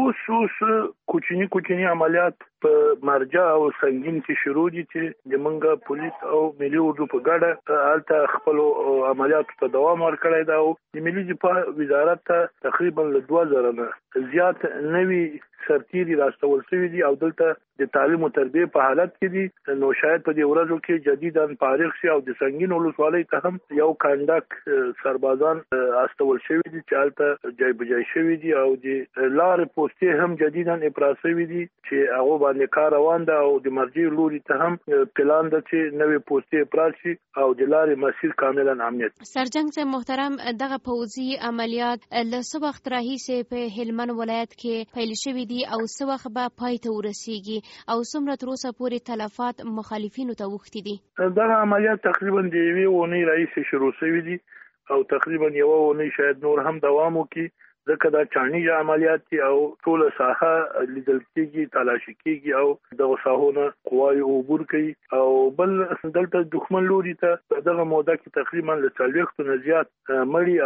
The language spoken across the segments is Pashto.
اوس کوچني عملیات په مرجع او سنگین کې شروع دي چې د منګه پولیس او ملي اردو په ګډه هلته خپل عملیات ته دوام ورکړی دا او د ملي دفاع وزارت ته تقریبا له 2000 نه زیات نوي سرتیري راستول شوي دي او دلته د تعلیم او تربیه په حالت کې دي نو شاید په دې ورځو کې جدیداً فارغ شي او د سنگین ولسوالۍ ته هم یو کاندک سربازان استول شوي دي چې هلته جای بجای شوي دي او د لارې پوستې هم جدیداً افراز شوي دي چې هغه باندې کار روان ده او د مرجع لوري ته هم پلان ده چې نوې پوستې افراز شي او د لارې مسیر کاملا امنیت. سرجنګ صاحب محترم دغه پوځي عملیات له څه وخت راهیسې په هلمند ولایت کې پیل شوي دي او څه وخت به پای ته ورسیږي او څومره تر اوسه پورې تلفات مخالفینو ته وختي دي؟ دغه عملیات تقریبا د یوې اونۍ راهیسې شروع شوي دي او تقریبا یوه اونۍ شاید نور هم دوام وکړي ځکه دا چانیجه عملیات دي او ټوله ساحه لیدل کېږي تلاشي کېږي او دغه ساحونه قواوې عبور کوي او بل دلته دښمن لوري ته په دغه موده کې تقریبا له 40 نه زیات مړي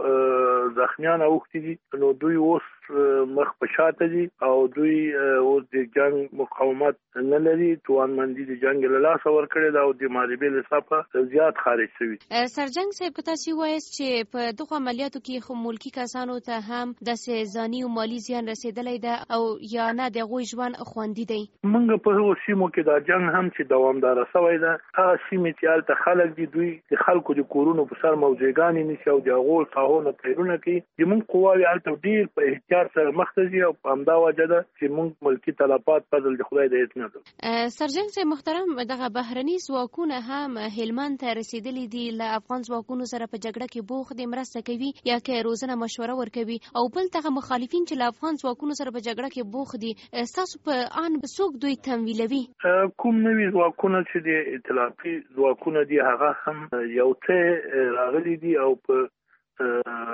او زخمیان اوښتي دي نو دوی اوس مخ په شاته دي او دوی اوس د جنگ مقاومت نه لري توانمندي د جنگ له لاسه ورکړې ده او د محاربې له صفه زیات خارج شوي. سرجنګ صاحب که تاسو وایاست چې په دغه عملیاتو کې خو ملکي کسانو ته هم د ځاني او مالي زیان رسیدلی ده او یا نه د هغوی ژوند خوندي دی؟ موږ په هغو سیمو کې دا جنگ هم چې دوامداره شوی ده هغه سیمې چې هلته خلک دي دوی د خلکو د کورونو په سر موضوعګانې نیسي او د هغو ساحو نه تیرونه کوي. زموږ قواوې هلته ډېر په احتیاط سره مخ ته ځي او په همدا وجه ده چې موږ ملکي تلفات فضل د خدای د عزت نه ده. سرجنګ صاحب محترم دغه بهرني ځواکونه هم هلمند ته رسیدلي دي له افغان ځواکونو سره په جګړه کې بوخت دي مرسته کوي یا که روزنه مشوره ورکوي او بل دغه مخالفین چې له افغان ځواکونو سره په جګړه کې بوخت دي ستاسو په آن به څوک دوی تمویلوي؟ کوم نوي ځواکونه چې د ائتلافي ځواکونه دي هغه هم یو څه راغلي دي او په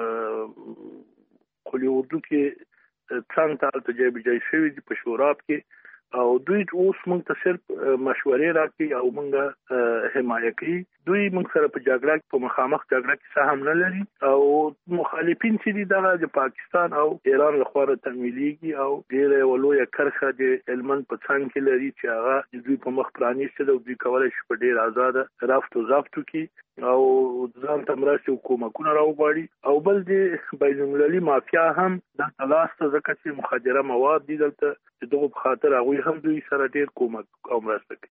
قلی اردو کې څنګه ته جای بجای شوي دي په شوراب کې او دوی اوس موږ ته صرف مشورې راکړي او موږ حمایه کوي. دوی موږ سره په جګړه کې په مخامخ جګړه کې څه هم نه لري او مخالفین چې دي دغه د پاکستان او ایران لخوا تمویلېږي او ډېره یوه لویه کرښه د هلمند په څنګ کې لري چې هغه د دوی په مخ پرانیستې ده او دوی کولی شي په ډېر ازاده رفت و ضبط وکړي او ځان ته مرستې او کومکونه راوغواړي او بل د بین المللي مافیا هم دلته لاس ته ځکه چې مخدره مواد دي دلته د دغو په خاطر هغوی هم دوی سره ډېر کومک او مرسته کوي.